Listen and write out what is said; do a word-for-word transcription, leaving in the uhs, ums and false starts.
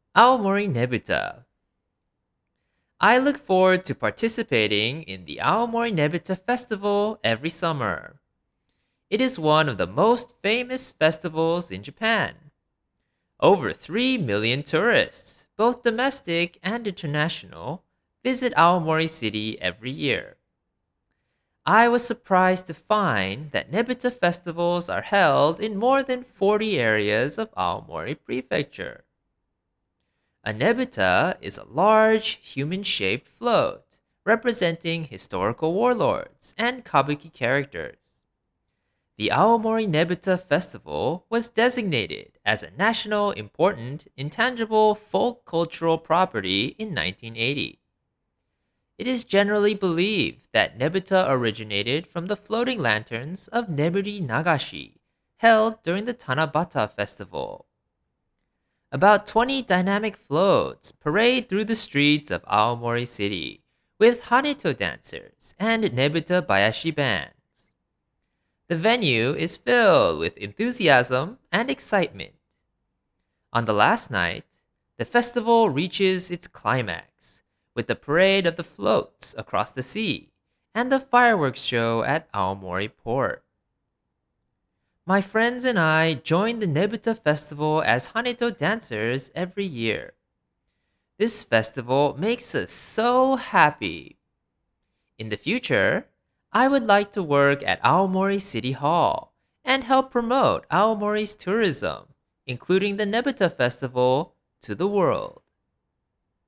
Aomori Nebuta. I look forward to participating in the Aomori Nebuta Festival every summer. It is one of the most famous festivals in Japan. Over three million tourists, both domestic and international, visit Aomori City every year. I was surprised to find that Nebuta festivals are held in more than forty areas of Aomori Prefecture. A Nebuta is a large, human shaped float representing historical warlords and kabuki characters. The Aomori Nebuta Festival was designated as a national important intangible folk cultural property in nineteen eighty. It is generally believed that Nebuta originated from the floating lanterns of Neburi Nagashi, held during the Tanabata Festival. About twenty dynamic floats parade through the streets of Aomori City with Haneto dancers and Nebuta Bayashi bands. The venue is filled with enthusiasm and excitement. On the last night, the festival reaches its climax with the parade of the floats across the sea and the fireworks show at Aomori Port. My friends and I join the Nebuta Festival as Haneto dancers every year. This festival makes us so happy. In the future, I would like to work at Aomori City Hall and help promote Aomori's tourism, including the Nebuta Festival, to the world.